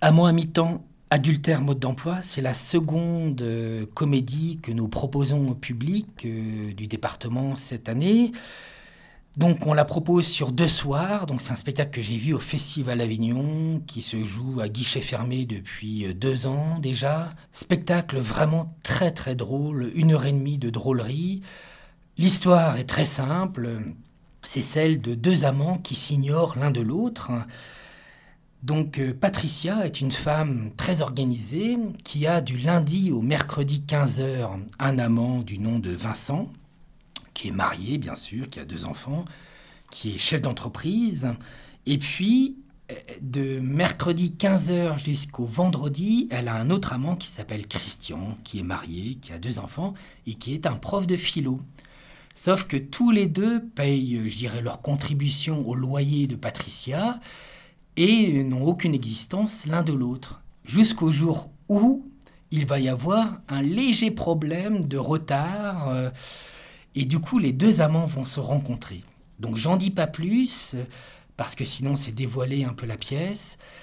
Amant à mi-temps, adultère, mode d'emploi, c'est la seconde comédie que nous proposons au public du département cette année. Donc on la propose sur 2 soirs. Donc c'est un spectacle que j'ai vu au Festival Avignon, qui se joue à guichet fermé depuis 2 ans déjà. Spectacle vraiment très très drôle, 1 heure et demie de drôlerie. L'histoire est très simple. C'est celle de deux amants qui s'ignorent l'un de l'autre. Donc Patricia est une femme très organisée qui a du lundi au mercredi 15 heures un amant du nom de Vincent, qui est marié bien sûr, qui a 2 enfants, qui est chef d'entreprise. Et puis de mercredi 15 heures jusqu'au vendredi, elle a un autre amant qui s'appelle Christian, qui est marié, qui a 2 enfants et qui est un prof de philo. Sauf que tous les deux payent, je dirais, leur contribution au loyer de Patricia et n'ont aucune existence l'un de l'autre. Jusqu'au jour où il va y avoir un léger problème de retard et du coup les deux amants vont se rencontrer. Donc j'en dis pas plus parce que sinon c'est dévoiler un peu la pièce.